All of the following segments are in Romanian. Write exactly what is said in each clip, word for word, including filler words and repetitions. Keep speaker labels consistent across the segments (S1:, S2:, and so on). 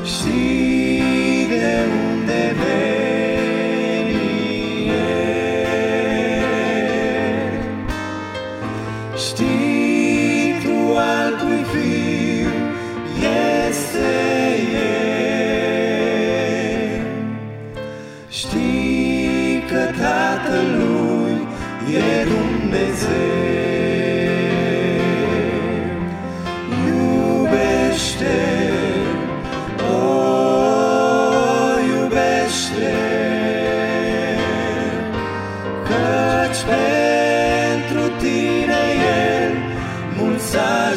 S1: Știi de unde veni El, știi tu al cui fiu este El, știi că Tatălui e Dumnezeu. Căci pentru tine El mult s-a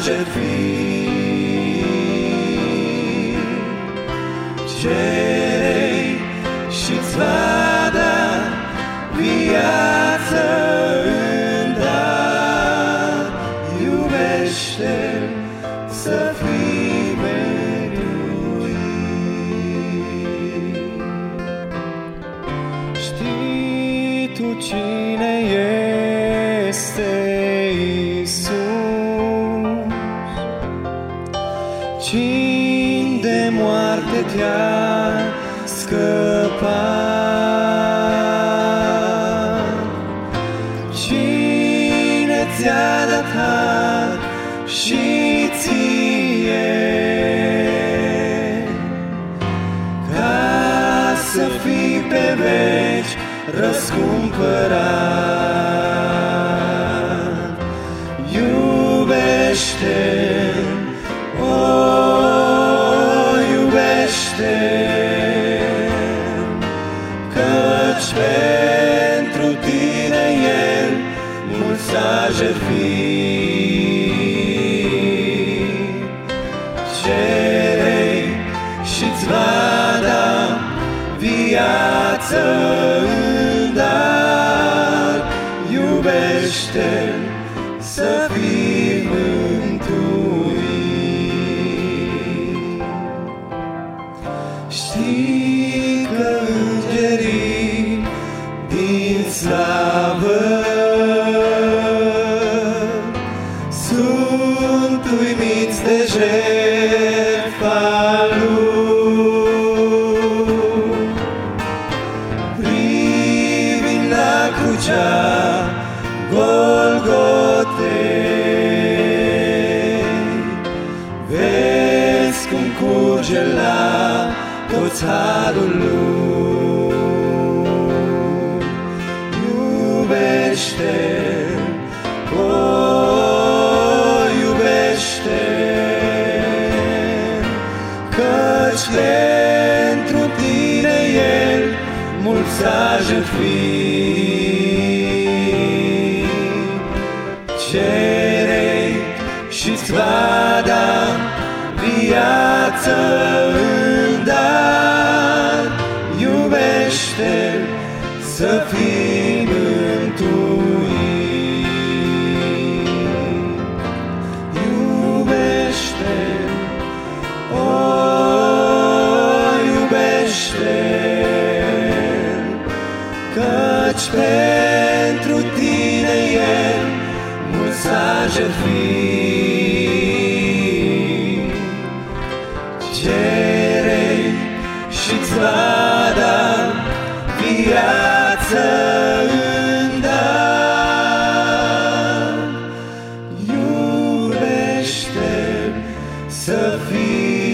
S1: jertfit. Cere-i și-ți va da viață în dar. Iubește-L să fii mântuit. Știi tu cine este Iisus, cine de moarte te-a scăpat, cine ți-a dat har și ție ca să fii pe veci răscumpărat. Iubește-L, o, iubește-L, căci pentru tine El mult s-a jertfit. Cere-i și-ți va da viață în dar. Iubește-L să fii mântuit. Știi că îngerii din slavă sunt uimiți de jertfa Lui, privind la crucea Golgotei. Vezi cum curge la toți harul Lui. Iubește-L, o, iubește-L, căci pentru tine El mult s-a jertfit. Cere-i și-ți va da viață în dar. Iubește-L să fii mântuit. Iubește-L, o, iubește-L, căci pentru tine El mult s-a jertfit. Cere-i și-ți va da viață în dar. Iubește-L să fii